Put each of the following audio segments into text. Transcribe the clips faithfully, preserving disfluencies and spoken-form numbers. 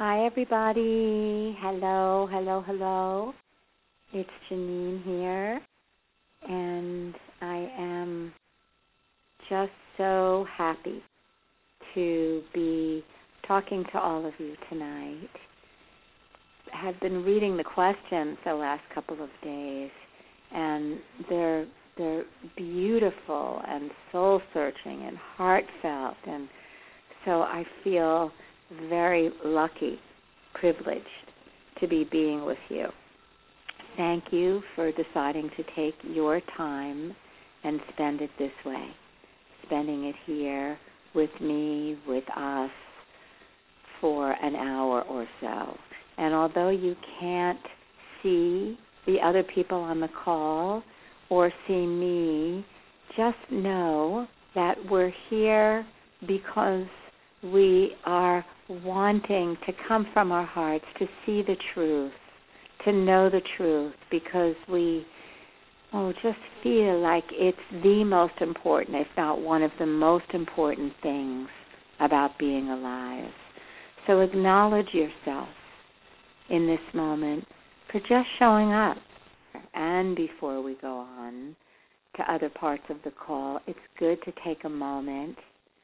Hi, everybody. Hello, hello, hello. It's Janine here, and I am just so happy to be talking to all of you tonight. I have been reading the questions the last couple of days, and they're they're beautiful and soul-searching and heartfelt, and so I feel very lucky, privileged to be being with you. Thank you for deciding to take your time and spend it this way, spending it here with me, with us, for an hour or so. And although you can't see the other people on the call or see me, just know that we're here because we are wanting to come from our hearts to see the truth, to know the truth, because we oh just feel like it's the most important, if not one of the most important things about being alive. So acknowledge yourself in this moment for just showing up. And before we go on to other parts of the call, it's good to take a moment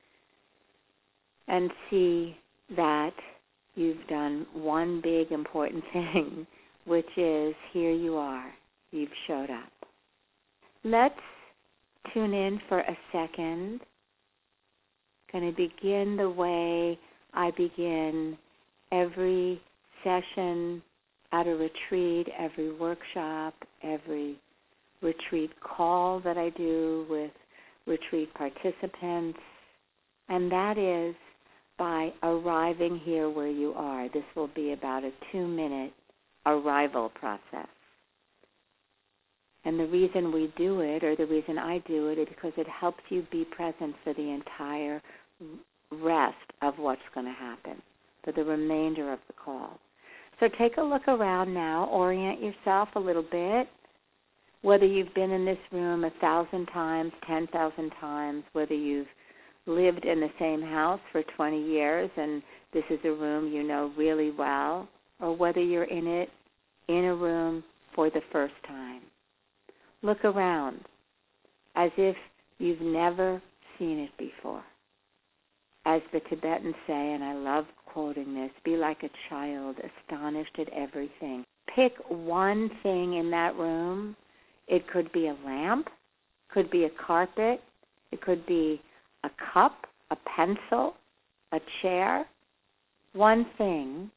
and see that you've done one big important thing, which is here you are. You've showed up. Let's tune in for a second. Going to begin the way I begin every session at a retreat, every workshop, every retreat call that I do with retreat participants, and that is by arriving here where you are. This will be about a two-minute arrival process. And the reason we do it, or the reason I do it, is because it helps you be present for the entire rest of what's going to happen, for the remainder of the call. So take a look around now. Orient yourself a little bit, whether you've been in this room a thousand times, ten thousand times, whether you've lived in the same house for twenty years and this is a room you know really well, or whether you're in it, in a room for the first time. Look around as if you've never seen it before. As the Tibetans say, and I love quoting this, be like a child, astonished at everything. Pick one thing in that room. It could be a lamp, could be a carpet, it could be a cup, a pencil, a chair, one thing,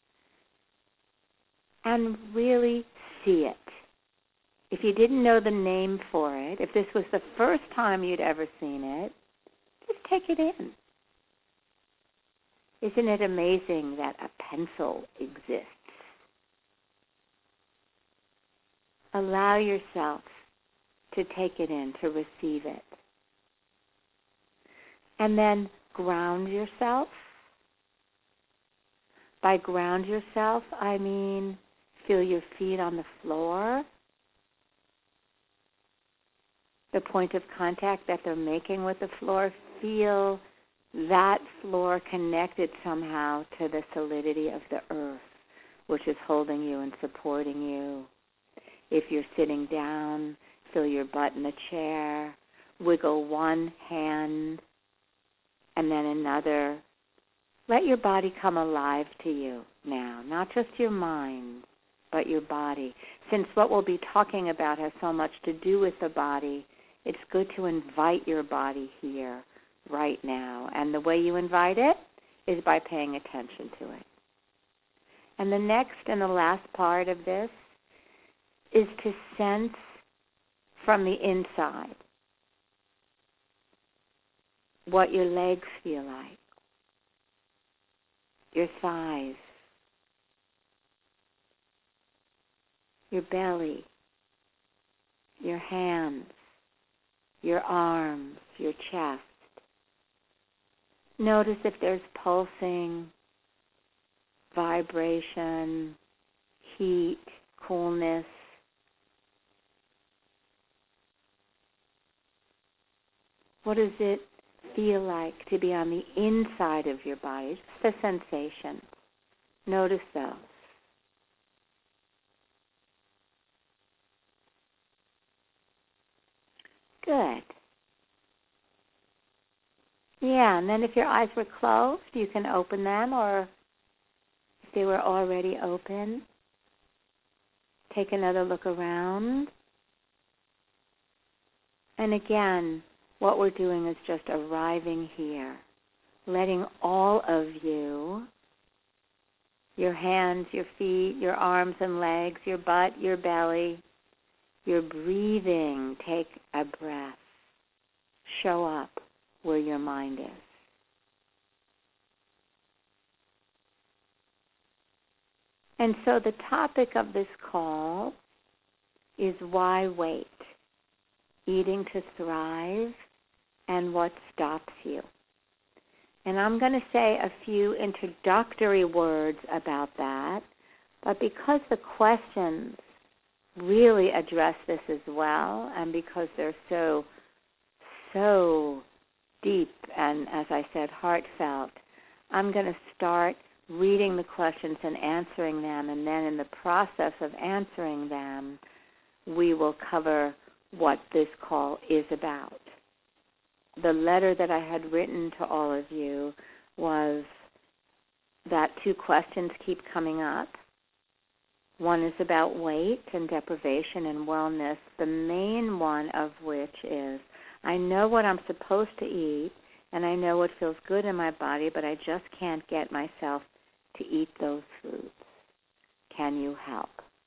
and really see it. If you didn't know the name for it, if this was the first time you'd ever seen it, just take it in. Isn't it amazing that a pencil exists? Allow yourself to take it in, to receive it. And then ground yourself. By ground yourself, I mean feel your feet on the floor, the point of contact that they're making with the floor. Feel that floor connected somehow to the solidity of the earth, which is holding you and supporting you. If you're sitting down, feel your butt in the chair. Wiggle one hand and then another. Let your body come alive to you now, not just your mind, but your body. Since what we'll be talking about has so much to do with the body, it's good to invite your body here right now. And the way you invite it is by paying attention to it. And the next and the last part of this is to sense from the inside what your legs feel like, your thighs, your belly, your hands, your arms, your chest. Notice if there's pulsing, vibration, heat, coolness. What does it feel like to be on the inside of your body? Just the sensation. Notice those. Good. Yeah, and then if your eyes were closed, you can open them, or if they were already open, take another look around. And again, what we're doing is just arriving here, letting all of you, your hands, your feet, your arms and legs, your butt, your belly, your breathing, take a breath, show up where your mind is. And so the topic of this call is why wait? Eating to thrive and what stops you. And I'm going to say a few introductory words about that, but because the questions really address this as well, and because they're so, so deep and, as I said, heartfelt, I'm going to start reading the questions and answering them, and then in the process of answering them, we will cover what this call is about. The letter that I had written to all of you was that two questions keep coming up. One is about weight and deprivation and wellness, the main one of which is, I know what I'm supposed to eat, and I know what feels good in my body, but I just can't get myself to eat those foods. Can you help?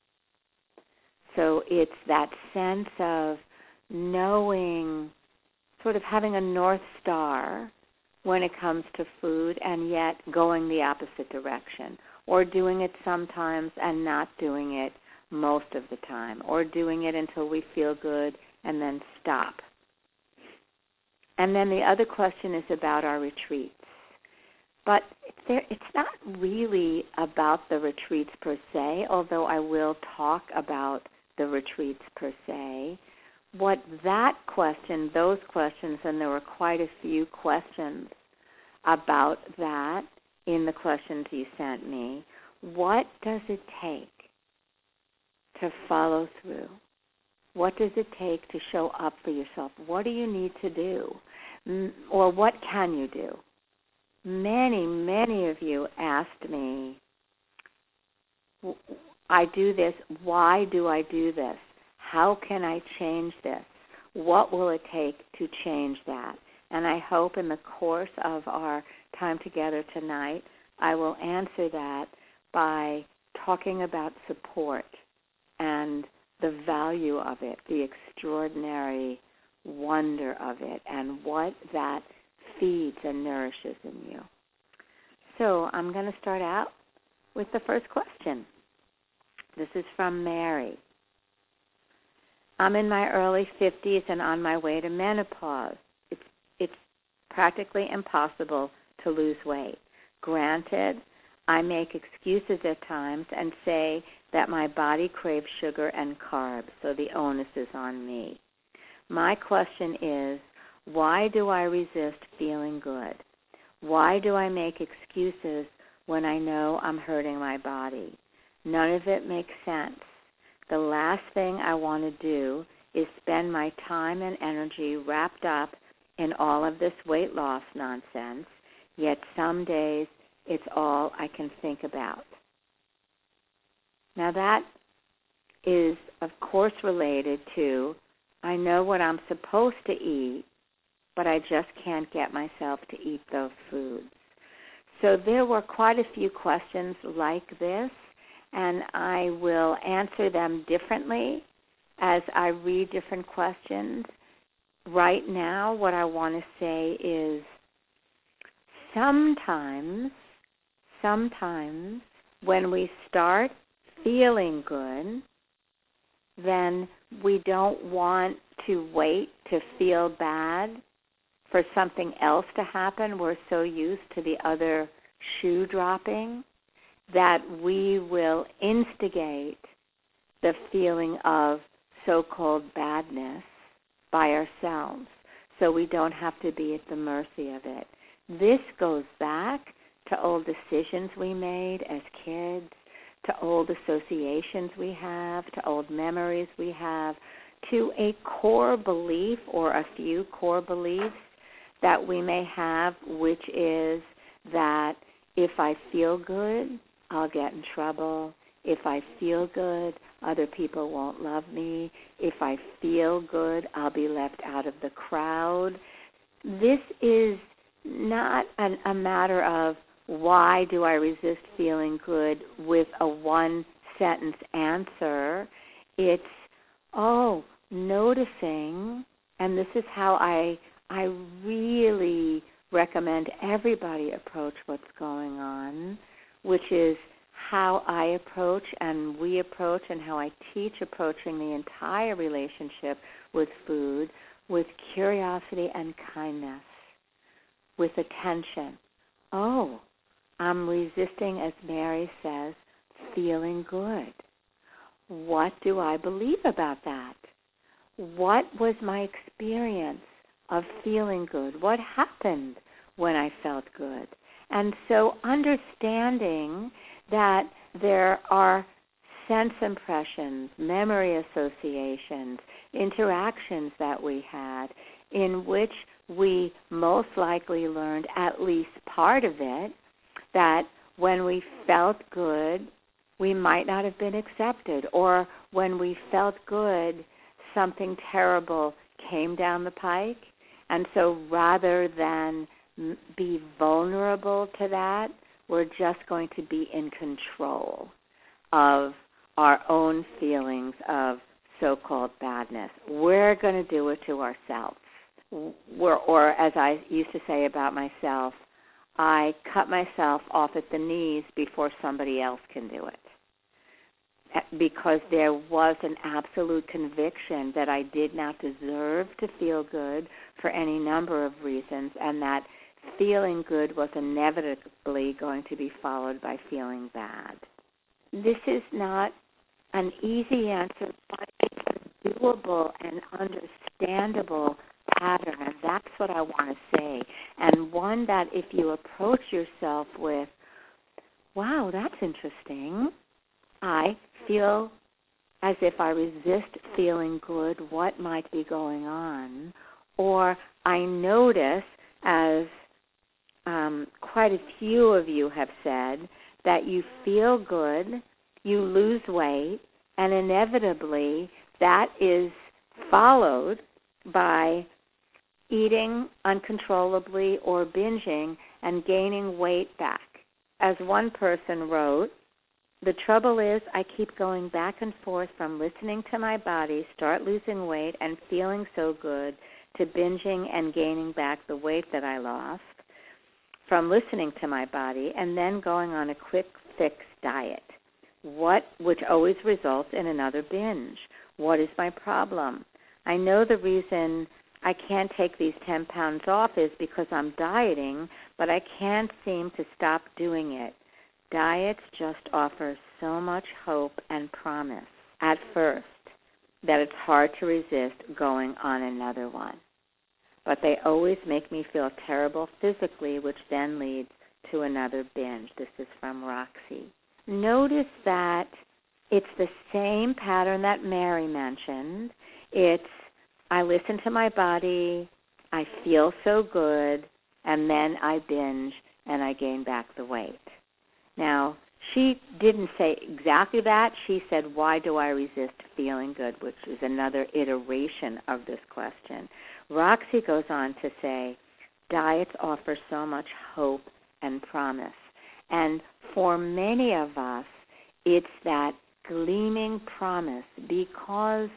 So it's that sense of knowing, sort of having a North Star when it comes to food, and yet going the opposite direction, or doing it sometimes and not doing it most of the time, or doing it until we feel good and then stop. And then the other question is about our retreats. But there, it's not really about the retreats per se, although I will talk about the retreats per se. What that question, those questions, and there were quite a few questions about that in the questions you sent me, what does it take to follow through? What does it take to show up for yourself? What do you need to do? Or what can you do? Many, many of you asked me, I do this, why do I do this? How can I change this? What will it take to change that? And I hope in the course of our time together tonight, I will answer that by talking about support and the value of it, the extraordinary wonder of it, and what that feeds and nourishes in you. So I'm going to start out with the first question. This is from Mary. I'm in my early fifties and on my way to menopause. It's, it's practically impossible to lose weight. Granted, I make excuses at times and say that my body craves sugar and carbs, so the onus is on me. My question is, why do I resist feeling good? Why do I make excuses when I know I'm hurting my body? None of it makes sense. The last thing I want to do is spend my time and energy wrapped up in all of this weight loss nonsense, yet some days it's all I can think about. Now that is, of course, related to, I know what I'm supposed to eat, but I just can't get myself to eat those foods. So there were quite a few questions like this, and I will answer them differently as I read different questions. Right now, what I want to say is sometimes, sometimes when we start feeling good, then we don't want to wait to feel bad for something else to happen. We're so used to the other shoe dropping that we will instigate the feeling of so-called badness by ourselves, so we don't have to be at the mercy of it. This goes back to old decisions we made as kids, to old associations we have, to old memories we have, to a core belief or a few core beliefs that we may have, which is that if I feel good, I'll get in trouble. If I feel good, other people won't love me. If I feel good, I'll be left out of the crowd. This is not an, a matter of why do I resist feeling good with a one-sentence answer. It's, oh, noticing, and this is how I I really recommend everybody approach what's going on, which is how I approach and we approach and how I teach approaching the entire relationship with food, with curiosity and kindness, with attention. Oh, I'm resisting, as Mary says, feeling good. What do I believe about that? What was my experience of feeling good? What happened when I felt good? And so understanding that there are sense impressions, memory associations, interactions that we had in which we most likely learned at least part of it, that when we felt good, we might not have been accepted, or when we felt good, something terrible came down the pike. And so rather than be vulnerable to that, we're just going to be in control of our own feelings of so-called badness. We're going to do it to ourselves. We're, or as I used to say about myself, I cut myself off at the knees before somebody else can do it, because there was an absolute conviction that I did not deserve to feel good for any number of reasons, and that feeling good was inevitably going to be followed by feeling bad. This is not an easy answer, but it's a doable and understandable pattern, and that's what I want to say. And one that if you approach yourself with, wow, that's interesting, I feel as if I resist feeling good, what might be going on? Or I notice, as um, quite a few of you have said, that you feel good, you lose weight, and inevitably that is followed by eating uncontrollably or binging and gaining weight back. As one person wrote, the trouble is I keep going back and forth from listening to my body, start losing weight and feeling so good, to binging and gaining back the weight that I lost, from listening to my body and then going on a quick fix diet, what which always results in another binge. What is my problem? I know the reason I can't take these ten pounds off is because I'm dieting, but I can't seem to stop doing it. Diets just offer so much hope and promise at first that it's hard to resist going on another one. But they always make me feel terrible physically, which then leads to another binge. This is from Roxy. Notice that it's the same pattern that Mary mentioned. It's I listen to my body, I feel so good, and then I binge and I gain back the weight. Now, she didn't say exactly that. She said, why do I resist feeling good, which is another iteration of this question. Roxy goes on to say, diets offer so much hope and promise. And for many of us, it's that gleaming promise, because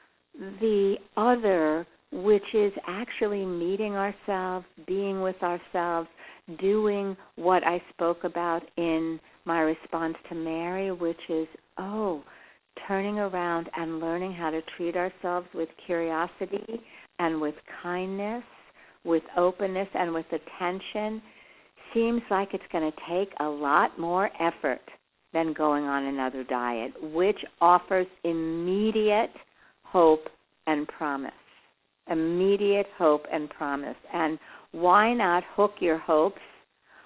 the other, which is actually meeting ourselves, being with ourselves, doing what I spoke about in my response to Mary, which is, oh, turning around and learning how to treat ourselves with curiosity and with kindness, with openness and with attention, seems like it's going to take a lot more effort than going on another diet, which offers immediate hope and promise. Immediate hope and promise. And why not hook your hopes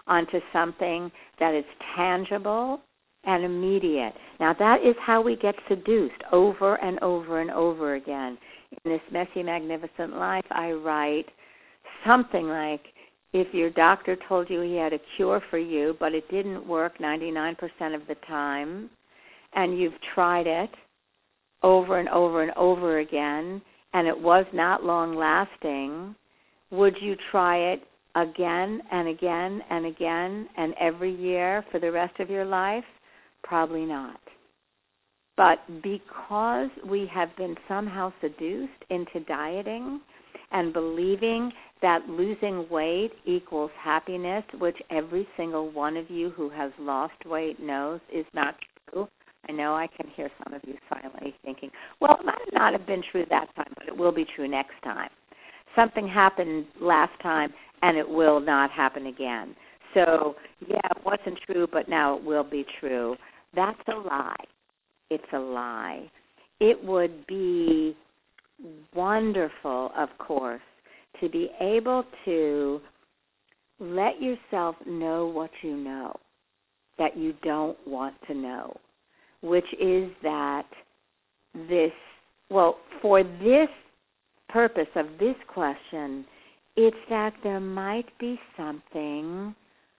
onto something that is tangible and immediate. Now, that is how we get seduced over and over and over again. In this Messy, Magnificent Life, I write something like, if your doctor told you he had a cure for you, but it didn't work ninety-nine percent of the time, and you've tried it over and over and over again, and it was not long-lasting, would you try it again and again and again and every year for the rest of your life? Probably not. But because we have been somehow seduced into dieting and believing that losing weight equals happiness, which every single one of you who has lost weight knows is not true. I know I can hear some of you silently thinking, well, it might not have been true that time, but it will be true next time. Something happened last time, and it will not happen again. So, yeah, it wasn't true, but now it will be true. That's a lie. It's a lie. It would be wonderful, of course, to be able to let yourself know what you know that you don't want to know, which is that this, well, for this purpose of this question, it's that there might be something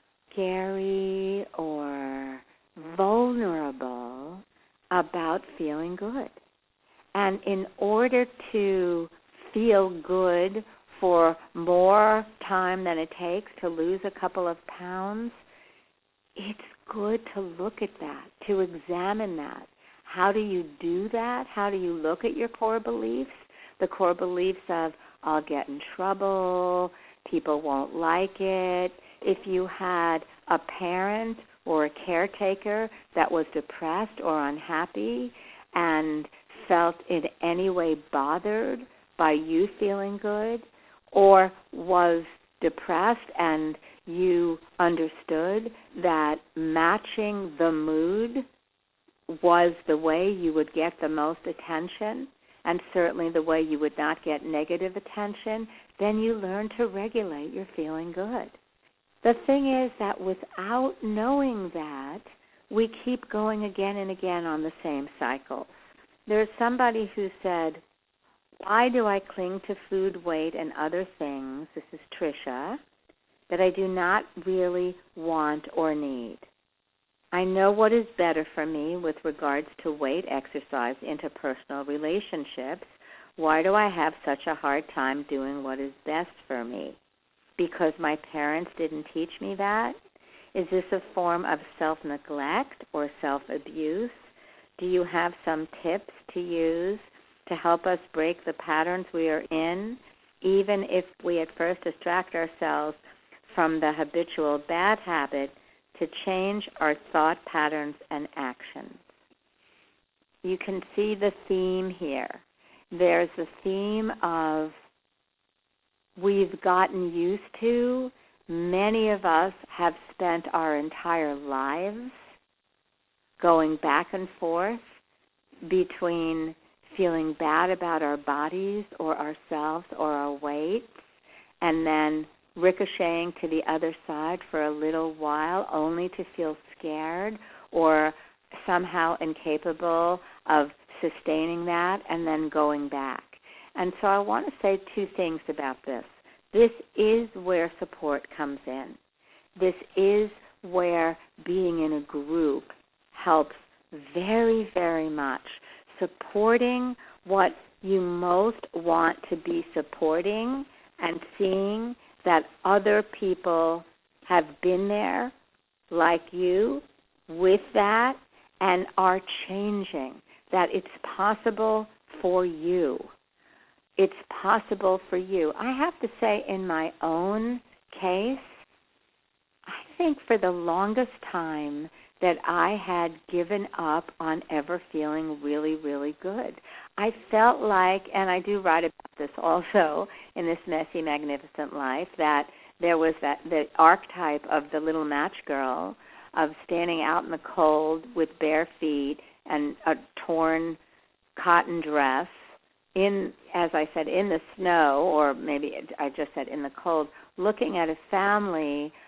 scary or vulnerable about feeling good. And in order to feel good for more time than it takes to lose a couple of pounds, it's good to look at that, to examine that. How do you do that? How do you look at your core beliefs? The core beliefs of, I'll get in trouble, people won't like it. If you had a parent or a caretaker that was depressed or unhappy and felt in any way bothered by you feeling good, or was depressed and you understood that matching the mood was the way you would get the most attention, and certainly the way you would not get negative attention, then you learn to regulate your feeling good. The thing is that without knowing that, we keep going again and again on the same cycle. There's somebody who said, why do I cling to food, weight, and other things, this is Tricia, that I do not really want or need? I know what is better for me with regards to weight, exercise, interpersonal relationships. Why do I have such a hard time doing what is best for me? Because my parents didn't teach me that? Is this a form of self-neglect or self-abuse? Do you have some tips to use to help us break the patterns we are in, even if we at first distract ourselves from the habitual bad habit, to change our thought patterns and actions? You can see the theme here. There's a theme of we've gotten used to, many of us have spent our entire lives going back and forth between feeling bad about our bodies or ourselves or our weights, and then ricocheting to the other side for a little while only to feel scared or somehow incapable of sustaining that and then going back. And so I want to say two things about this. This is where support comes in. This is where being in a group helps very, very much. Supporting what you most want to be supporting and seeing that other people have been there like you with that and are changing, that it's possible for you. It's possible for you. I have to say, in my own case, I think for the longest time that I had given up on ever feeling really, really good. I felt like, and I do write about this also in this Messy, Magnificent Life, that there was that the archetype of the little match girl of standing out in the cold with bare feet and a torn cotton dress in, as I said, in the snow, or maybe I just said in the cold, looking at a family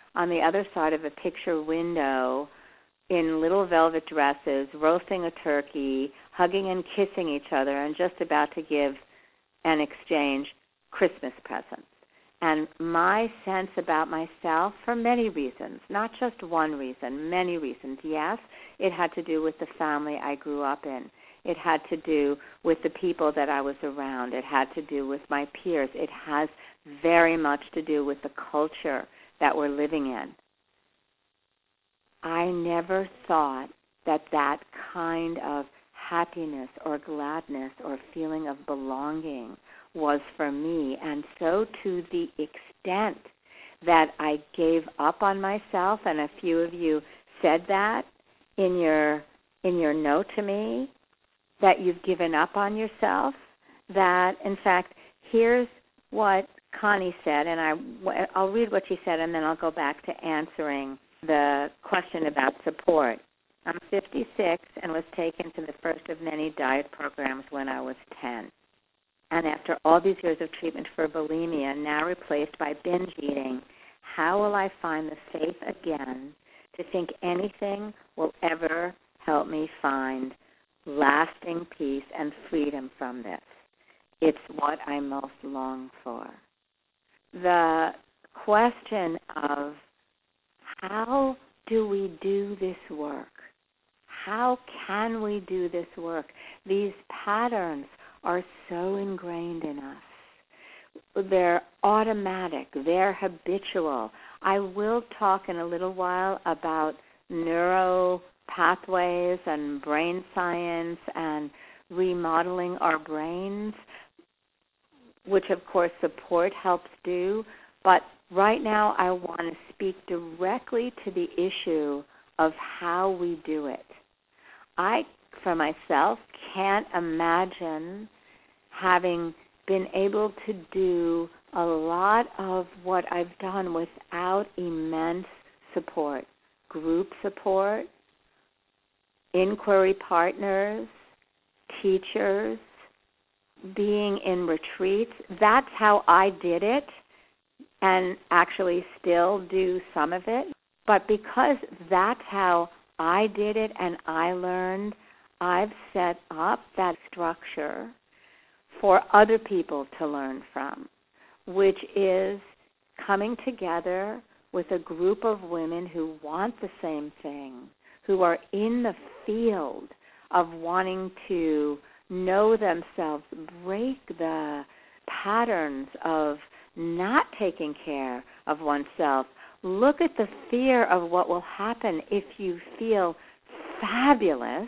on the other side of a picture window in little velvet dresses, roasting a turkey, hugging and kissing each other, and just about to give and exchange Christmas presents. And my sense about myself, for many reasons, not just one reason, many reasons. Yes, it had to do with the family I grew up in. It had to do with the people that I was around. It had to do with my peers. It has very much to do with the culture that we're living in. I never thought that that kind of happiness or gladness or feeling of belonging was for me. And so to the extent that I gave up on myself, and a few of you said that in your in your note to me, that you've given up on yourself, that, in fact, here's what Connie said, and I, I'll read what she said, and then I'll go back to answering the question about support. I'm fifty-six and was taken to the first of many diet programs when I was ten. And after all these years of treatment for bulimia, now replaced by binge eating, how will I find the faith again to think anything will ever help me find lasting peace and freedom from this? It's what I most long for. The question of how do we do this work? How can we do this work? These patterns are so ingrained in us. They're automatic. They're habitual. I will talk in a little while about neuro pathways and brain science and remodeling our brains, which, of course, support helps do. But right now I want to speak directly to the issue of how we do it. I, for myself, can't imagine having been able to do a lot of what I've done without immense support, group support, inquiry partners, teachers, being in retreats. That's how I did it, and actually still do some of it. But because that's how I did it and I learned, I've set up that structure for other people to learn from, which is coming together with a group of women who want the same thing, who are in the field of wanting to know themselves, break the patterns of not taking care of oneself. Look at the fear of what will happen if you feel fabulous.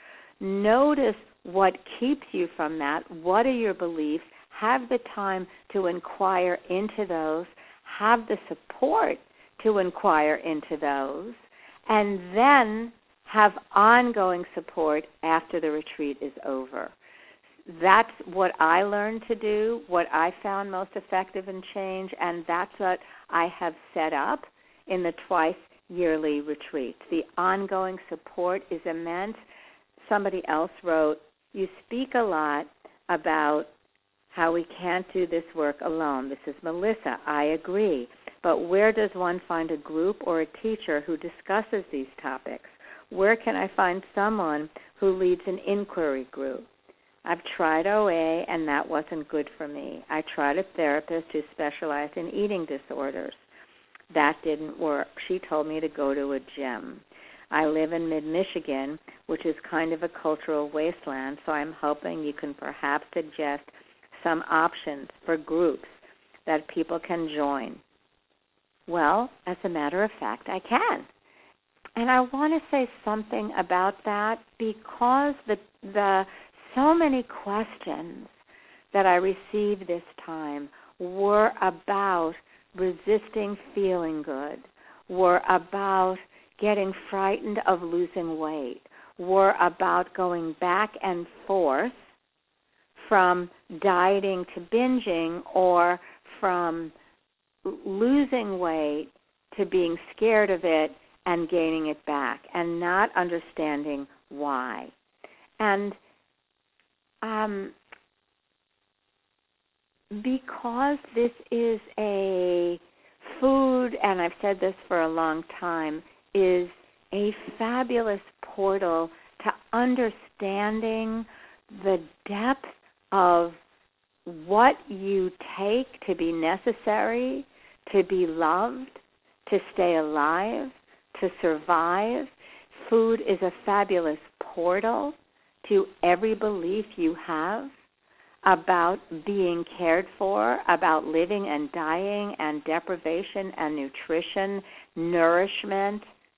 Notice what keeps you from that. What are your beliefs? Have the time to inquire into those. Have the support to inquire into those. And then have ongoing support after the retreat is over. That's what I learned to do, what I found most effective in change, and that's what I have set up in the twice yearly retreats. The ongoing support is immense. Somebody else wrote, you speak a lot about how we can't do this work alone. This is Melissa. I agree. But where does one find a group or a teacher who discusses these topics? Where can I find someone who leads an inquiry group? I've tried O A, and that wasn't good for me. I tried a therapist who specialized in eating disorders. That didn't work. She told me to go to a gym. I live in mid-Michigan, which is kind of a cultural wasteland, so I'm hoping you can perhaps suggest some options for groups that people can join. Well, as a matter of fact, I can. And I want to say something about that because the the so many questions that I received this time were about resisting feeling good, were about getting frightened of losing weight, were about going back and forth from dieting to binging, or from losing weight to being scared of it and gaining it back, and not understanding why. And um, because this is a food, and I've said this for a long time, is a fabulous portal to understanding the depth of what you take to be necessary, to be loved, to stay alive, to survive. Food is a fabulous portal to every belief you have about being cared for, about living and dying and deprivation and nutrition, nourishment.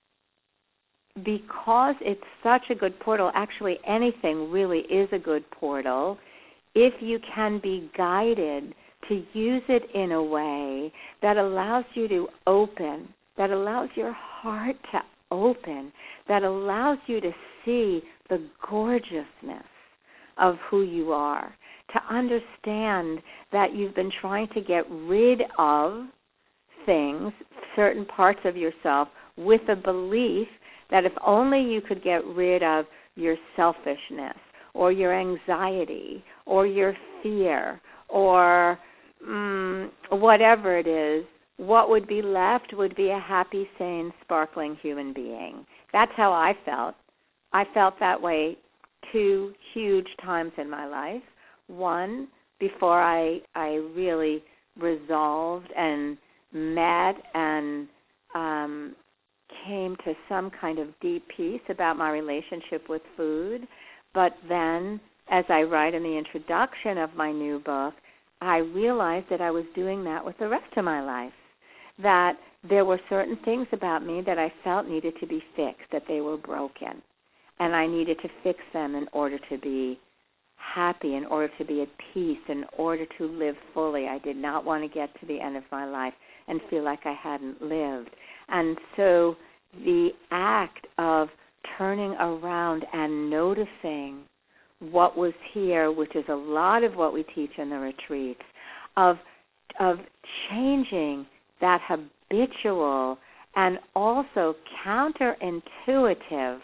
Because it's such a good portal, actually anything really is a good portal, if you can be guided to use it in a way that allows you to open, that allows your heart to open, that allows you to see the gorgeousness of who you are, to understand that you've been trying to get rid of things, certain parts of yourself, with a belief that if only you could get rid of your selfishness or your anxiety or your fear or mm, whatever it is, what would be left would be a happy, sane, sparkling human being. That's how I felt. I felt that way two huge times in my life. One, before I I really resolved and met and um, came to some kind of deep peace about my relationship with food. But then, as I write in the introduction of my new book, I realized that I was doing that with the rest of my life, that there were certain things about me that I felt needed to be fixed, that they were broken, and I needed to fix them in order to be happy, in order to be at peace, in order to live fully. I did not want to get to the end of my life and feel like I hadn't lived. And so the act of turning around and noticing what was here, which is a lot of what we teach in the retreats, of of changing that habitual and also counterintuitive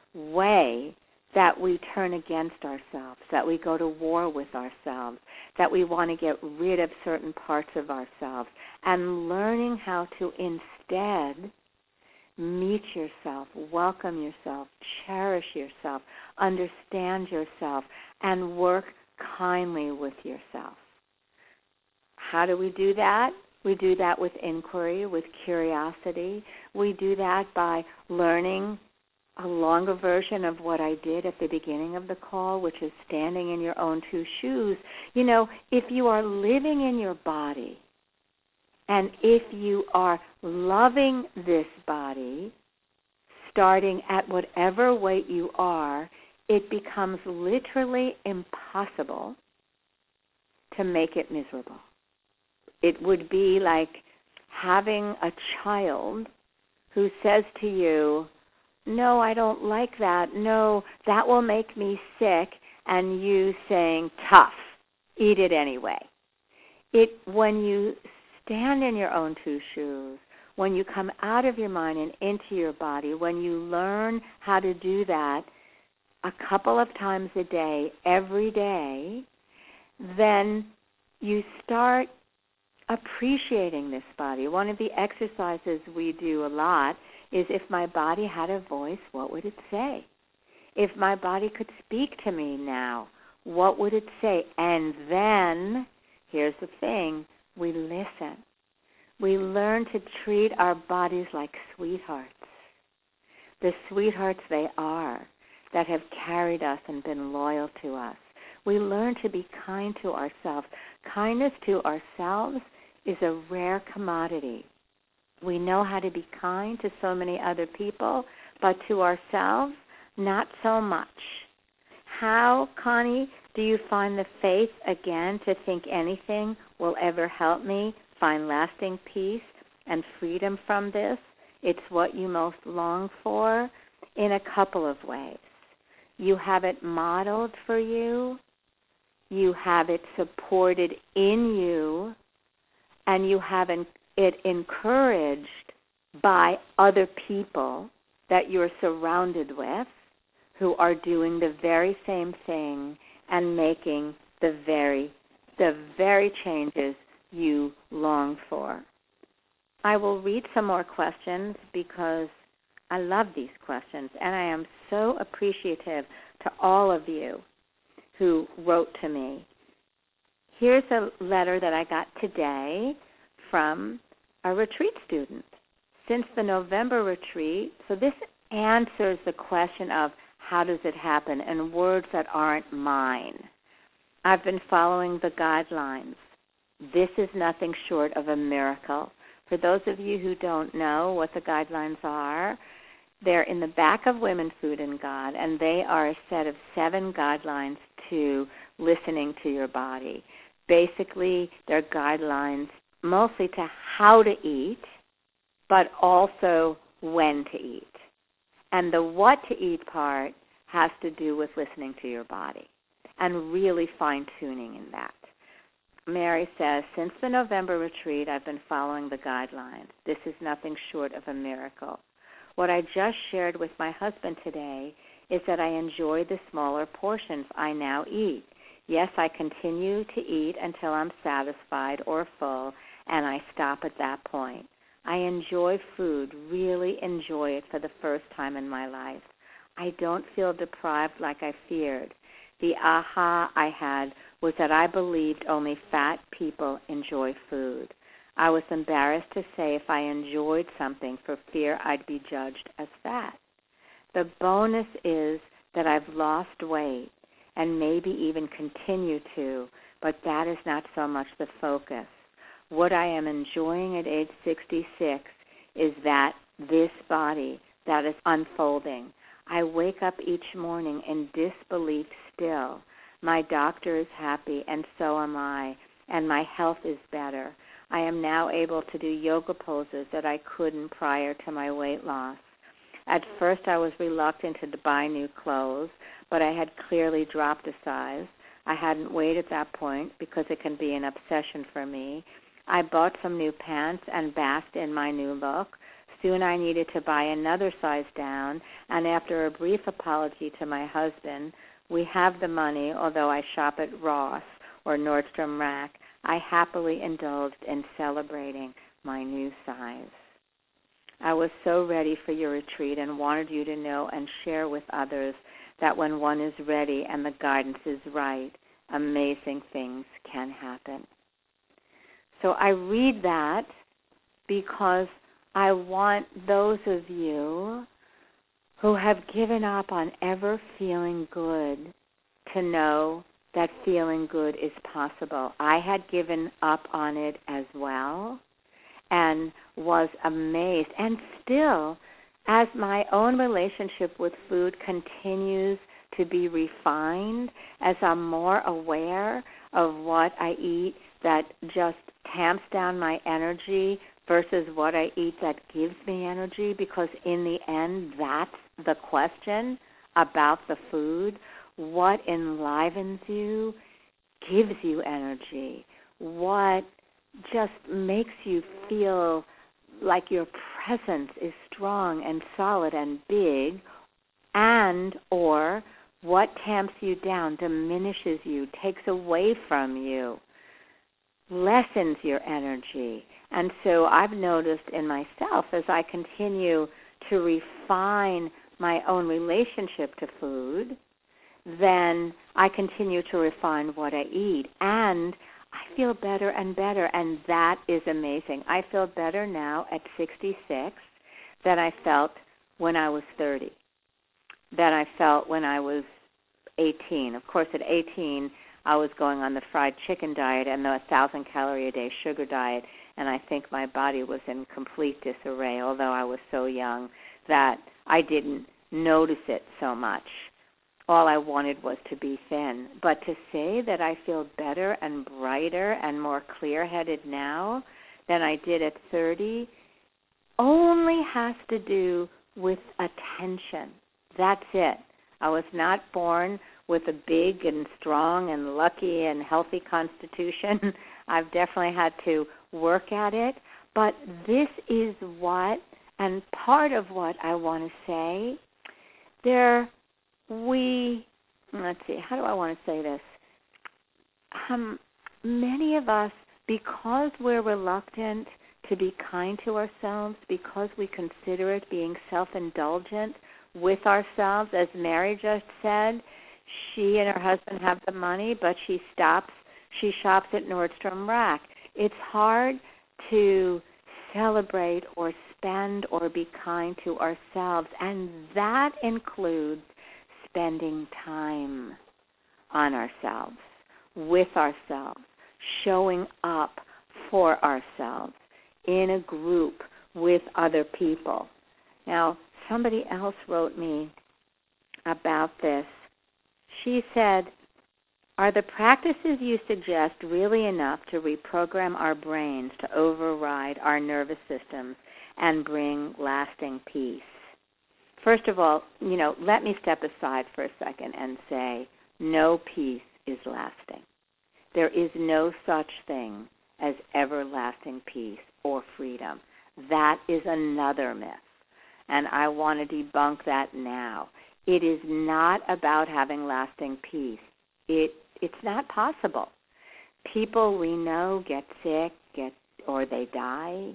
way that we turn against ourselves, that we go to war with ourselves, that we want to get rid of certain parts of ourselves, and learning how to instead meet yourself, welcome yourself, cherish yourself, understand yourself, and work kindly with yourself. How do we do that? We do that with inquiry, with curiosity. We do that by learning a longer version of what I did at the beginning of the call, which is standing in your own two shoes. You know, if you are living in your body, and if you are loving this body, starting at whatever weight you are, it becomes literally impossible to make it miserable. It would be like having a child who says to you, no, I don't like that. No, that will make me sick. And you saying, tough, eat it anyway. It when you stand in your own two shoes, when you come out of your mind and into your body, when you learn how to do that a couple of times a day, every day, then you start appreciating this body. One of the exercises we do a lot is, if my body had a voice, what would it say? If my body could speak to me now, what would it say? And then, here's the thing, we listen. We learn to treat our bodies like sweethearts, the sweethearts they are, that have carried us and been loyal to us. We learn to be kind to ourselves. Kindness to ourselves is a rare commodity. We know how to be kind to so many other people, but to ourselves, not so much. How, Connie, do you find the faith, again, to think anything will ever help me find lasting peace and freedom from this? It's what you most long for in a couple of ways. You have it modeled for you, you have it supported in you, and you have it encouraged by other people that you're surrounded with who are doing the very same thing and making the very, the very changes you long for. I will read some more questions because I love these questions, and I am so appreciative to all of you who wrote to me. Here's a letter that I got today from a retreat student. Since the November retreat, so this answers the question of how does it happen in words that aren't mine. I've been following the guidelines. This is nothing short of a miracle. For those of you who don't know what the guidelines are, they're in the back of Women, Food, and God, and they are a set of seven guidelines to listening to your body. Basically, they're guidelines mostly to how to eat, but also when to eat. And the what to eat part has to do with listening to your body and really fine-tuning in that. Mary says, since the November retreat, I've been following the guidelines. This is nothing short of a miracle. What I just shared with my husband today is that I enjoy the smaller portions I now eat. Yes, I continue to eat until I'm satisfied or full, and I stop at that point. I enjoy food, really enjoy it for the first time in my life. I don't feel deprived like I feared. The aha I had was that I believed only fat people enjoy food. I was embarrassed to say if I enjoyed something for fear I'd be judged as fat. The bonus is that I've lost weight and maybe even continue to, but that is not so much the focus. What I am enjoying at age sixty-six is that this body that is unfolding. I wake up each morning in disbelief still. My doctor is happy, and so am I, and my health is better. I am now able to do yoga poses that I couldn't prior to my weight loss. At first, I was reluctant to buy new clothes, but I had clearly dropped a size. I hadn't weighed at that point because it can be an obsession for me. I bought some new pants and basked in my new look. Soon I needed to buy another size down, and after a brief apology to my husband, we have the money, although I shop at Ross or Nordstrom Rack, I happily indulged in celebrating my new size. I was so ready for your retreat and wanted you to know and share with others that when one is ready and the guidance is right, amazing things can happen. So I read that because I want those of you who have given up on ever feeling good to know that feeling good is possible. I had given up on it as well and was amazed. And still, as my own relationship with food continues to be refined, as I'm more aware of what I eat that just tamps down my energy versus what I eat that gives me energy, because in the end, that's the question about the food. What enlivens you, gives you energy? What just makes you feel like your presence is strong and solid and big, and or what tamps you down, diminishes you, takes away from you, lessens your energy? And so I've noticed in myself as I continue to refine my own relationship to food, then I continue to refine what I eat. And I feel better and better, and that is amazing. I feel better now at sixty-six than I felt when I was thirty, than I felt when I was eighteen. Of course, at eighteen, I was going on the fried chicken diet and the one thousand calorie a day sugar diet, and I think my body was in complete disarray, although I was so young that I didn't notice it so much. All I wanted was to be thin. But to say that I feel better and brighter and more clear-headed now than I did at thirty only has to do with attention. That's it. I was not born with a big and strong and lucky and healthy constitution. I've definitely had to work at it. But this is what, and part of what I want to say, there we, let's see, how do I want to say this? Um, many of us, because we're reluctant to be kind to ourselves because we consider it being self-indulgent with ourselves. As Mary just said, she and her husband have the money, but she stops, she shops at Nordstrom Rack. It's hard to celebrate or spend or be kind to ourselves, and that includes spending time on ourselves, with ourselves, showing up for ourselves in a group with other people. Now, somebody else wrote me about this. She said, are the practices you suggest really enough to reprogram our brains to override our nervous systems and bring lasting peace? First of all, you know, let me step aside for a second and say no peace is lasting. There is no such thing as everlasting peace or freedom. That is another myth, and I want to debunk that now. It is not about having lasting peace. It it's not possible. People we know get sick, get or they die.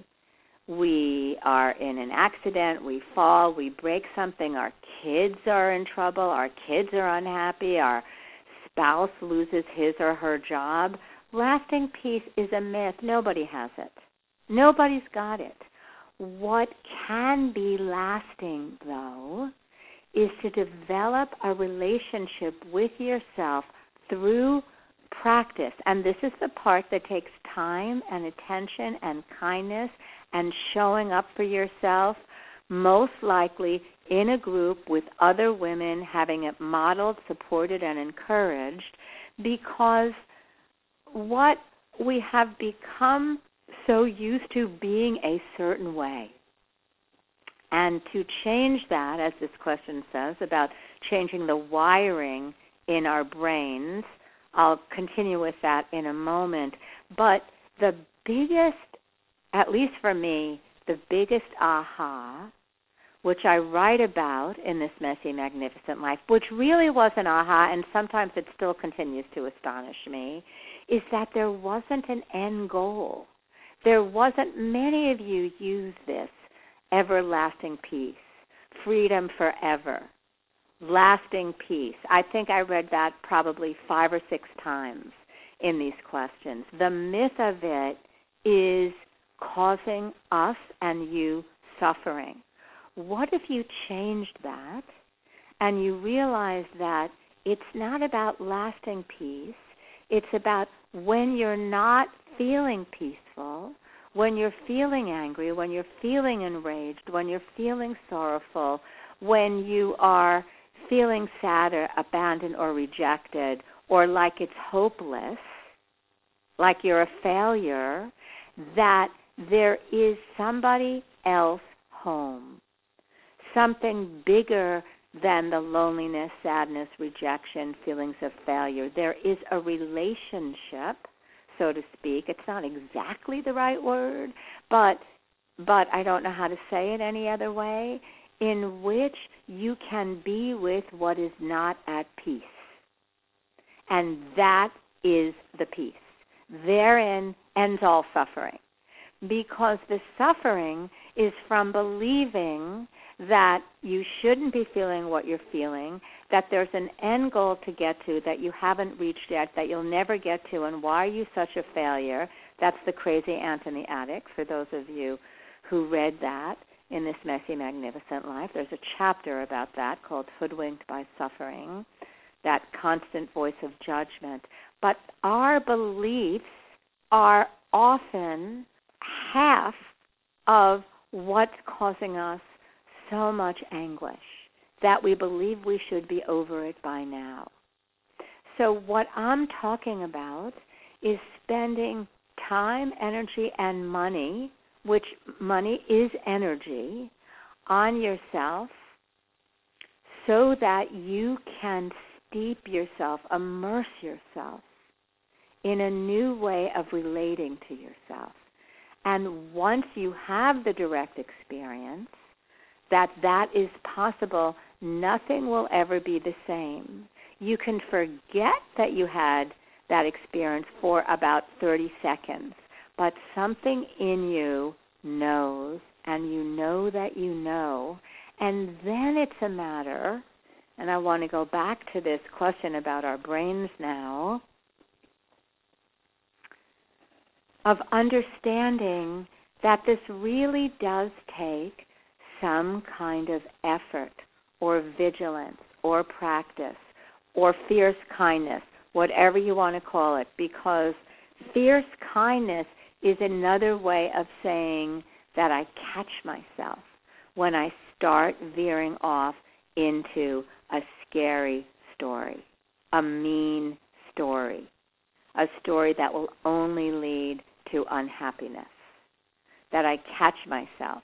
We are in an accident, we fall, we break something, our kids are in trouble, our kids are unhappy, our spouse loses his or her job. Lasting peace is a myth. Nobody has it. Nobody's got it. What can be lasting, though, is to develop a relationship with yourself through practice. And this is the part that takes time and attention and kindness and showing up for yourself, most likely in a group with other women, having it modeled, supported, and encouraged, because what we have become so used to being a certain way. And to change that, as this question says, about changing the wiring in our brains, I'll continue with that in a moment. But the biggest, at least for me, the biggest aha, which I write about in this Messy, Magnificent Life, which really was an aha, and sometimes it still continues to astonish me, is that there wasn't an end goal. There wasn't, many of you use this, everlasting peace, freedom forever, lasting peace. I think I read that probably five or six times in these questions. The myth of it is causing us and you suffering. What if you changed that and you realized that it's not about lasting peace, it's about when you're not feeling peaceful, when you're feeling angry, when you're feeling enraged, when you're feeling sorrowful, when you are feeling sad or abandoned or rejected, or like it's hopeless, like you're a failure, that there is somebody else home, something bigger than the loneliness, sadness, rejection, feelings of failure. There is a relationship, so to speak. It's not exactly the right word, but but I don't know how to say it any other way, in which you can be with what is not at peace. And that is the peace. Therein ends all suffering, because the suffering is from believing that you shouldn't be feeling what you're feeling, that there's an end goal to get to that you haven't reached yet, that you'll never get to, and why are you such a failure? That's The Crazy Ant in the Attic, for those of you who read that in This Messy, Magnificent Life. There's a chapter about that called Hoodwinked by Suffering, that constant voice of judgment. But our beliefs are often half of what's causing us so much anguish, that we believe we should be over it by now. So what I'm talking about is spending time, energy, and money, which money is energy, on yourself so that you can steep yourself, immerse yourself in a new way of relating to yourself. And once you have the direct experience that that is possible, nothing will ever be the same. You can forget that you had that experience for about thirty seconds, but something in you knows, and you know that you know, and then it's a matter, and I want to go back to this question about our brains now, of understanding that this really does take some kind of effort or vigilance or practice or fierce kindness, whatever you want to call it, because fierce kindness is another way of saying that I catch myself when I start veering off into a scary story, a mean story, a story that will only lead to unhappiness, that I catch myself.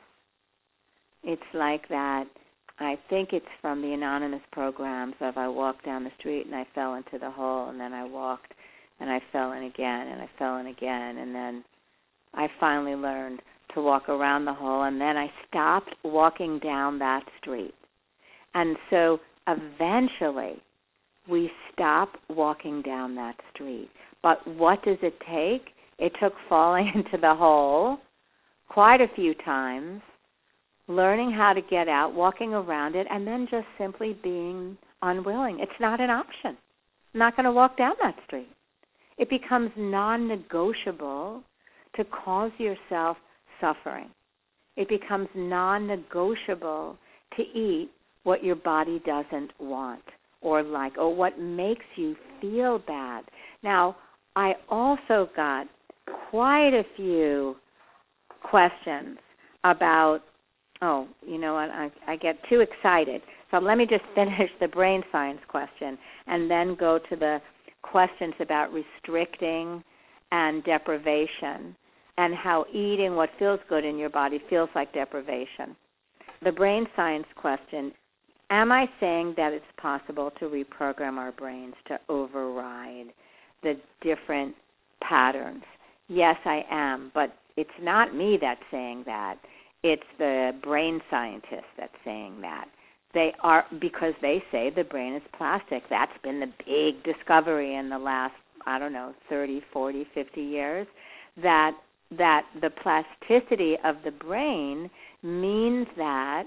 It's like that, I think it's from the anonymous programs of I walked down the street and I fell into the hole, and then I walked and I fell in again and I fell in again, and then I finally learned to walk around the hole, and then I stopped walking down that street. And so eventually we stop walking down that street. But what does it take? It took falling into the hole quite a few times, learning how to get out, walking around it, and then just simply being unwilling. It's not an option. I'm not going to walk down that street. It becomes non-negotiable to cause yourself suffering. It becomes non-negotiable to eat what your body doesn't want or like, or what makes you feel bad. Now, I also got quite a few questions about, oh, you know what, I, I get too excited. So let me just finish the brain science question and then go to the questions about restricting and deprivation and how eating what feels good in your body feels like deprivation. The brain science question, am I saying that it's possible to reprogram our brains to override the different patterns? Yes, I am, but it's not me that's saying that. It's the brain scientists that's saying that. They are, because they say the brain is plastic. That's been the big discovery in the last, I don't know, thirty, forty, fifty years, that that the plasticity of the brain means that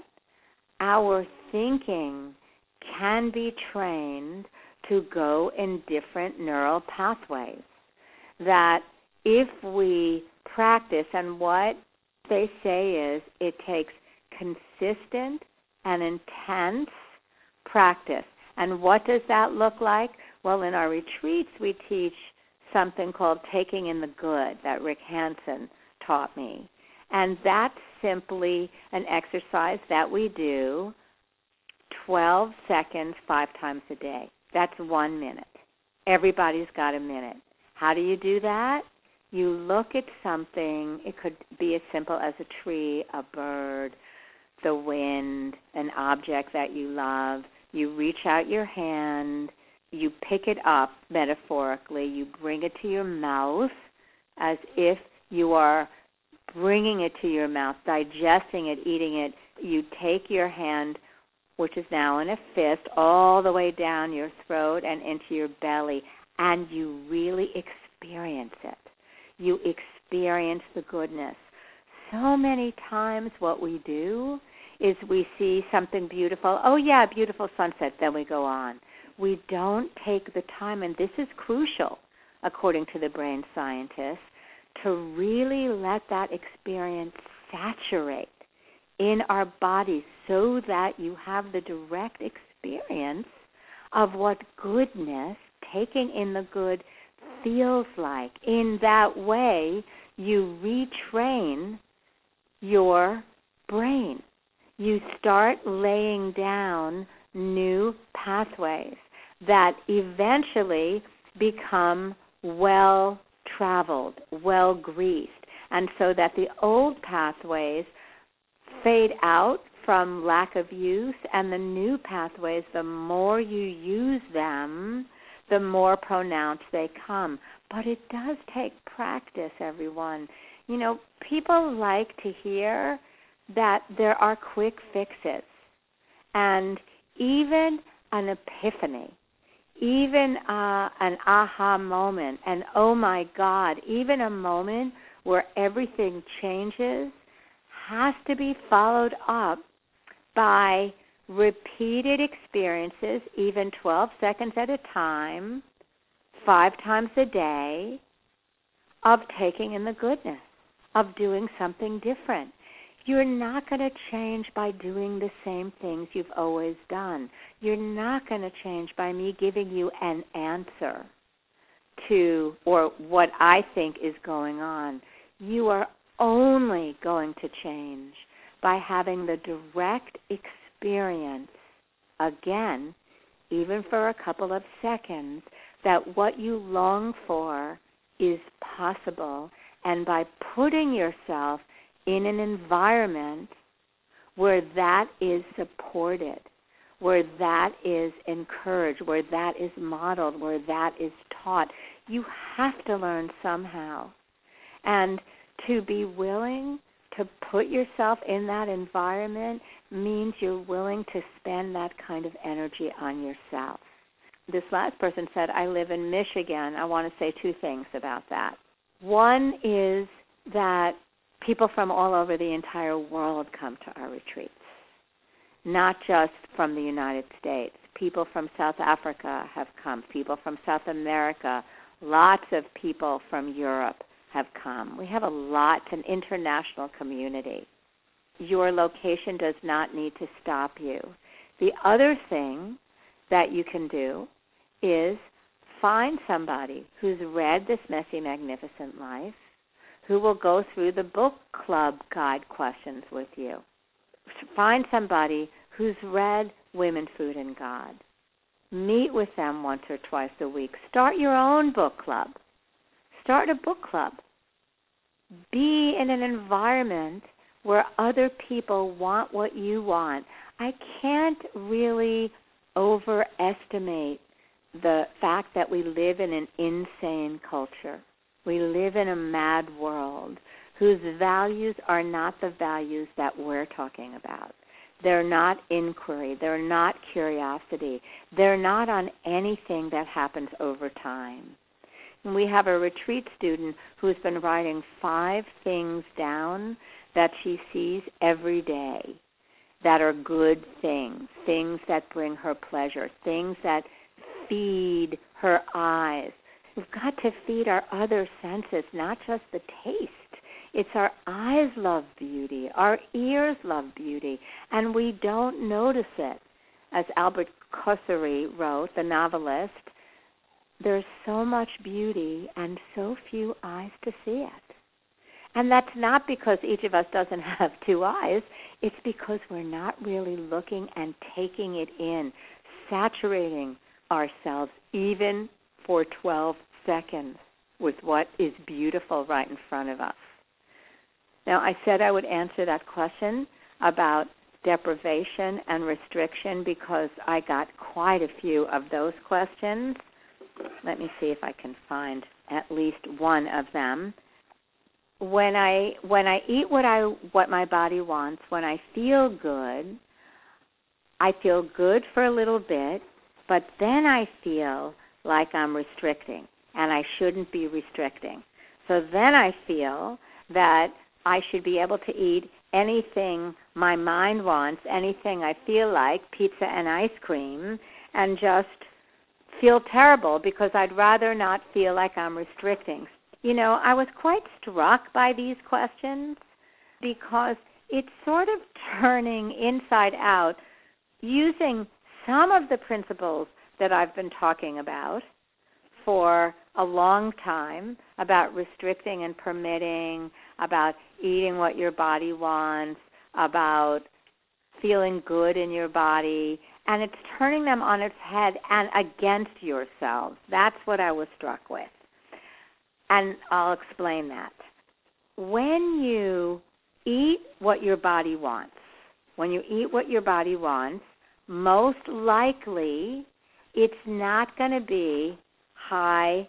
our thinking can be trained to go in different neural pathways. That if we practice, and what they say is it takes consistent and intense practice. And what does that look like? Well, in our retreats, we teach something called Taking in the Good that Rick Hansen taught me. And that's simply an exercise that we do twelve seconds, five times a day. That's one minute. Everybody's got a minute. How do you do that? You look at something. It could be as simple as a tree, a bird, the wind, an object that you love. You reach out your hand. You pick it up metaphorically. You bring it to your mouth as if you are bringing it to your mouth, digesting it, eating it. You take your hand, which is now in a fist, all the way down your throat and into your belly, and you really experience it. You experience the goodness. So many times what we do is we see something beautiful. Oh, yeah, beautiful sunset. Then we go on. We don't take the time, and this is crucial, according to the brain scientists, to really let that experience saturate in our bodies so that you have the direct experience of what goodness, taking in the good, feels like. In that way, you retrain your brain. You start laying down new pathways that eventually become well-traveled, well-greased, and so that the old pathways fade out from lack of use, and the new pathways, the more you use them, the more pronounced they come. But it does take practice, everyone. You know, people like to hear that there are quick fixes, and even an epiphany, even uh, an aha moment, and oh my God, even a moment where everything changes has to be followed up by repeated experiences, even twelve seconds at a time, five times a day, of taking in the goodness, of doing something different. You're not going to change by doing the same things you've always done. You're not going to change by me giving you an answer to or what I think is going on. You are only going to change by having the direct experience, again, even for a couple of seconds, that what you long for is possible, and by putting yourself in an environment where that is supported, where that is encouraged, where that is modeled, where that is taught. You have to learn somehow. And to be willing to put yourself in that environment means you're willing to spend that kind of energy on yourself. This last person said, I live in Michigan. I want to say two things about that. One is that people from all over the entire world come to our retreats, not just from the United States. People from South Africa have come, people from South America, lots of people from Europe have come. We have a lot, an international community. Your location does not need to stop you. The other thing that you can do is find somebody who's read This Messy, Magnificent Life, who will go through the book club guide questions with you. Find somebody who's read Women, Food, and God. Meet with them once or twice a week. Start your own book club. Start a book club. Be in an environment where other people want what you want. I can't really overestimate the fact that we live in an insane culture. We live in a mad world whose values are not the values that we're talking about. They're not inquiry. They're not curiosity. They're not on anything that happens over time. And we have a retreat student who's been writing five things down that she sees every day that are good things, things that bring her pleasure, things that feed her eyes. We've got to feed our other senses, not just the taste. It's our eyes love beauty, our ears love beauty, and we don't notice it. As Albert Kossery wrote, the novelist, there's so much beauty and so few eyes to see it. And that's not because each of us doesn't have two eyes. It's because we're not really looking and taking it in, saturating ourselves even for twelve seconds with what is beautiful right in front of us. Now, I said I would answer that question about deprivation and restriction because I got quite a few of those questions. Let me see if I can find at least one of them. When I when I eat what I what my body wants, when I feel good, I feel good for a little bit, but then I feel like I'm restricting, and I shouldn't be restricting. So then I feel that I should be able to eat anything my mind wants, anything I feel like, pizza and ice cream, and just feel terrible because I'd rather not feel like I'm restricting. You know, I was quite struck by these questions because it's sort of turning inside out, using some of the principles that I've been talking about for a long time, about restricting and permitting, about eating what your body wants, about feeling good in your body, and it's turning them on its head and against yourselves. That's what I was struck with. And I'll explain that. When you eat what your body wants, when you eat what your body wants, most likely it's not going to be high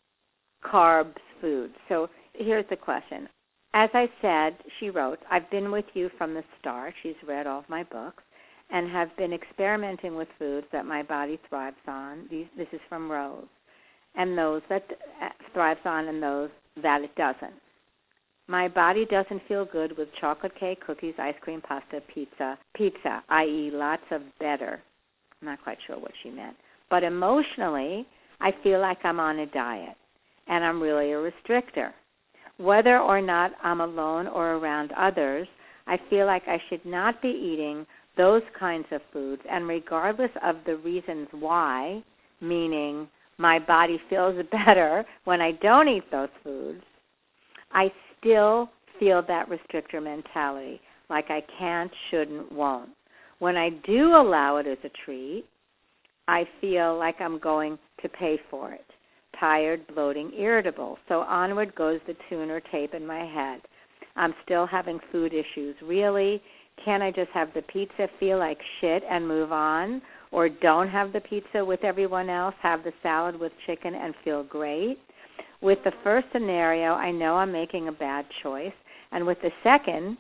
carbs food. So here's the question. As I said, she wrote, I've been with you from the start. She's read all of my books and have been experimenting with foods that my body thrives on. These, this is from Rose. And those that thrives on and those that it doesn't. My body doesn't feel good with chocolate cake, cookies, ice cream, pasta, pizza, pizza, that is lots of better. I'm not quite sure what she meant. But emotionally, I feel like I'm on a diet, and I'm really a restrictor. Whether or not I'm alone or around others, I feel like I should not be eating those kinds of foods, and regardless of the reasons why, meaning my body feels better when I don't eat those foods, I still feel that restrictor mentality, like I can't, shouldn't, won't. When I do allow it as a treat, I feel like I'm going to pay for it. Tired, bloating, irritable. So onward goes the tune or tape in my head. I'm still having food issues. Really? Can't I just have the pizza, feel like shit, and move on? Or don't have the pizza with everyone else, have the salad with chicken and feel great? With the first scenario, I know I'm making a bad choice. And with the second,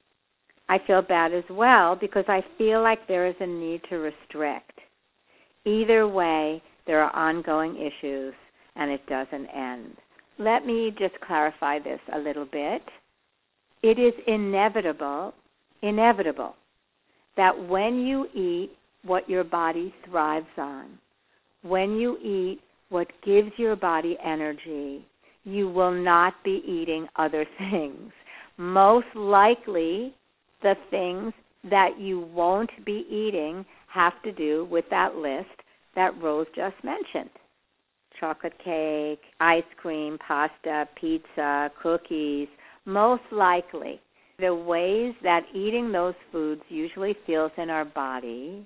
I feel bad as well because I feel like there is a need to restrict. Either way, there are ongoing issues, and it doesn't end. Let me just clarify this a little bit. It is inevitable, inevitable, that when you eat what your body thrives on, when you eat what gives your body energy, you will not be eating other things. Most likely, the things that you won't be eating have to do with that list that Rose just mentioned. Chocolate cake, ice cream, pasta, pizza, cookies. Most likely, the ways that eating those foods usually feels in our body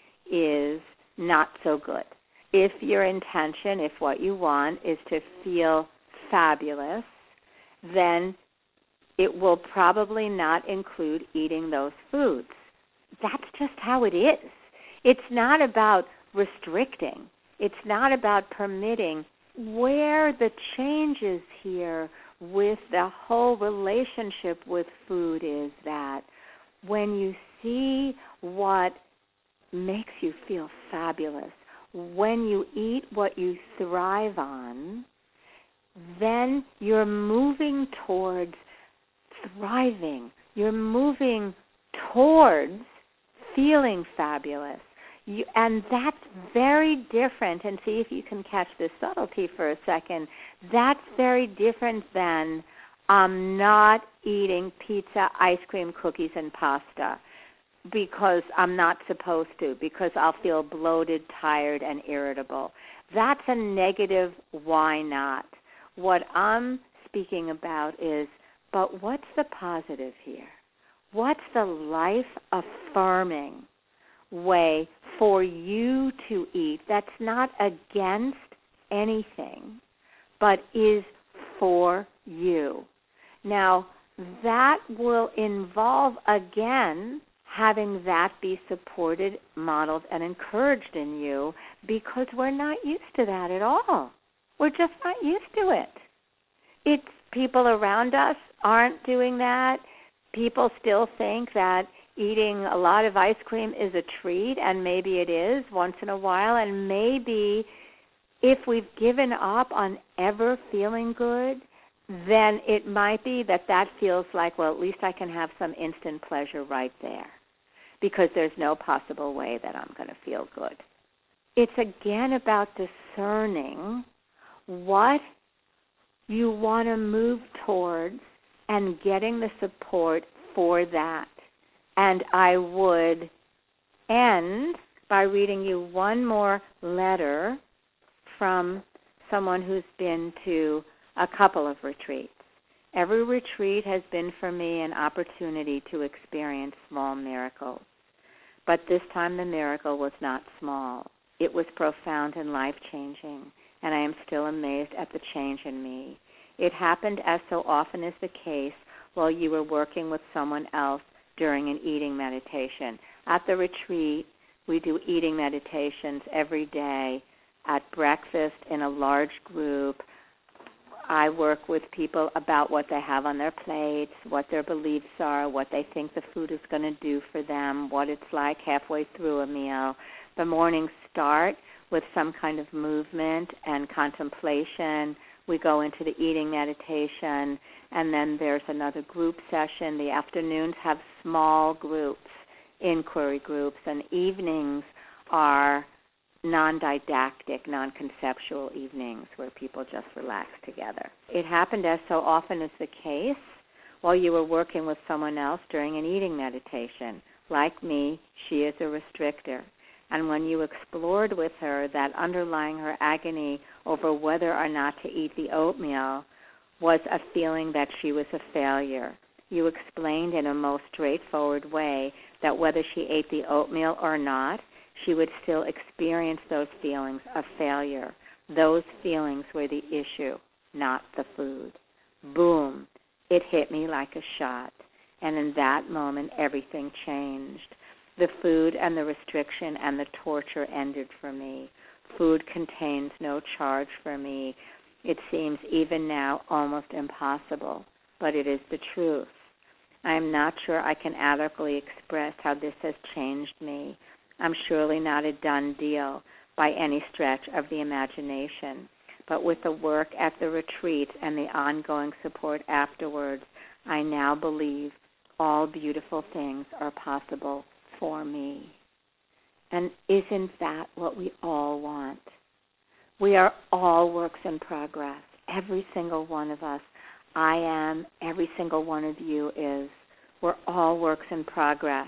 is not so good. If your intention, if what you want is to feel fabulous, then it will probably not include eating those foods. That's just how it is. It's not about restricting. It's not about permitting. Where the changes here with the whole relationship with food is that when you see what makes you feel fabulous, when you eat what you thrive on, then you're moving towards thriving. You're moving towards feeling fabulous. You, and that's very different. And see if you can catch this subtlety for a second. That's very different than I'm not eating pizza, ice cream, cookies, and pasta because I'm not supposed to, because I'll feel bloated, tired, and irritable. That's a negative why not. What I'm speaking about is, but what's the positive here? What's the life-affirming way for you to eat that's not against anything, but is for you? Now, that will involve, again, having that be supported, modeled, and encouraged in you, because we're not used to that at all. We're just not used to it. It's people around us aren't doing that. People still think that eating a lot of ice cream is a treat, and maybe it is once in a while, and maybe if we've given up on ever feeling good, then it might be that that feels like, well, at least I can have some instant pleasure right there because there's no possible way that I'm going to feel good. It's again about discerning what you want to move towards and getting the support for that. And I would end by reading you one more letter from someone who's been to a couple of retreats. Every retreat has been for me an opportunity to experience small miracles. But this time the miracle was not small. It was profound and life-changing, and I am still amazed at the change in me. It happened, as so often is the case, while you were working with someone else during an eating meditation. At the retreat, we do eating meditations every day at breakfast in a large group. I work with people about what they have on their plates, what their beliefs are, what they think the food is going to do for them, what it's like halfway through a meal. The mornings start with some kind of movement and contemplation we go into the eating meditation, and then there's another group session. The afternoons have small groups, inquiry groups, and evenings are non-didactic, non-conceptual evenings where people just relax together. It happened, as so often is the case, while you were working with someone else during an eating meditation. Like me, she is a restrictor. And when you explored with her that underlying her agony over whether or not to eat the oatmeal was a feeling that she was a failure, you explained in a most straightforward way that whether she ate the oatmeal or not, she would still experience those feelings of failure. Those feelings were the issue, not the food. Boom. It hit me like a shot. And in that moment, everything changed. The food and the restriction and the torture ended for me. Food contains no charge for me. It seems even now almost impossible, but it is the truth. I am not sure I can adequately express how this has changed me. I'm surely not a done deal by any stretch of the imagination, but with the work at the retreat and the ongoing support afterwards, I now believe all beautiful things are possible for me. And isn't that what we all want? We are all works in progress, every single one of us. I am, every single one of you is. We're all works in progress.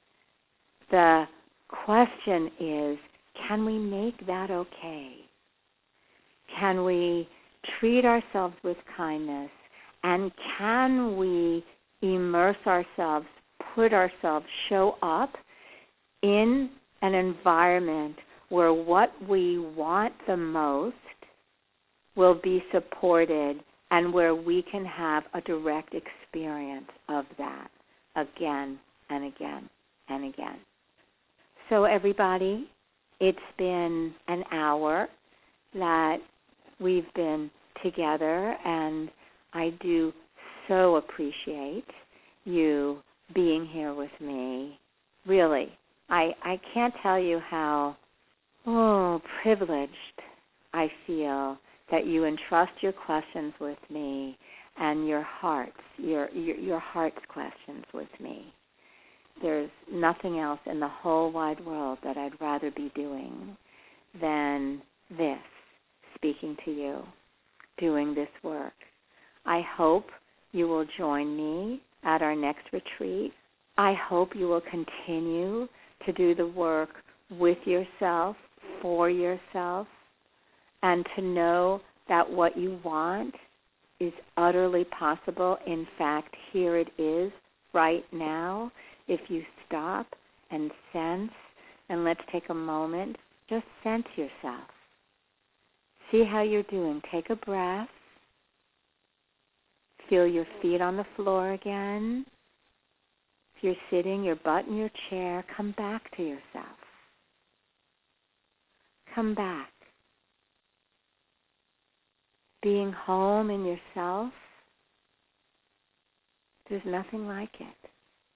The question is, can we make that okay? Can we treat ourselves with kindness? And can we immerse ourselves, put ourselves, show up in an environment where what we want the most will be supported and where we can have a direct experience of that again and again and again. So everybody, it's been an hour that we've been together, and I do so appreciate you being here with me. Really, I, I can't tell you how oh privileged I feel that you entrust your questions with me and your hearts, your, your, your heart's questions with me. There's nothing else in the whole wide world that I'd rather be doing than this, speaking to you, doing this work. I hope you will join me at our next retreat. I hope you will continue to do the work with yourself, for yourself, and to know that what you want is utterly possible. In fact, here it is right now. If you stop and sense, and let's take a moment, just sense yourself. See how you're doing. Take a breath. Feel your feet on the floor again. If you're sitting, your butt in your chair, come back to yourself. Come back. Being home in yourself, there's nothing like it.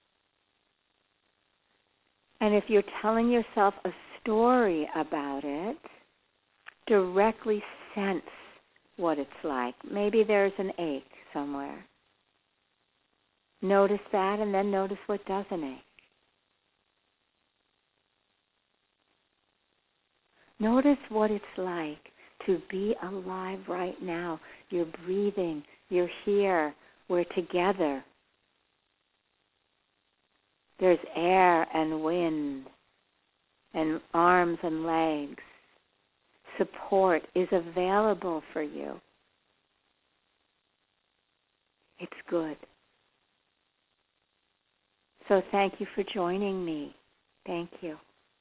And if you're telling yourself a story about it, directly sense what it's like. Maybe there's an ache somewhere. Notice that, and then notice what doesn't ache. Notice what it's like to be alive right now. You're breathing. You're here. We're together. There's air and wind and arms and legs. Support is available for you. It's good. So thank you for joining me. Thank you.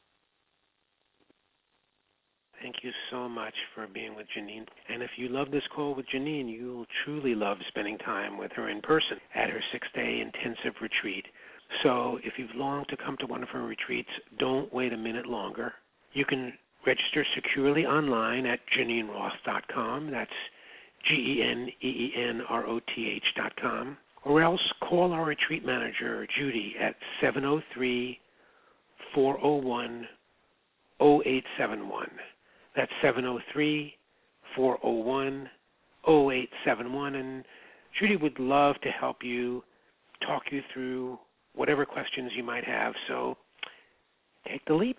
Thank you so much for being with Janine. And if you love this call with Janine, you'll truly love spending time with her in person at her six-day intensive retreat. So if you've longed to come to one of her retreats, don't wait a minute longer. You can register securely online at Janine Roth dot com. That's G E N E E N R O T H dot com. Or else call our retreat manager, Judy, at seven oh three, four oh one, oh eight seven one. That's seven oh three, four oh one, oh eight seven one, and Judy would love to help you, talk you through whatever questions you might have. So take the leap.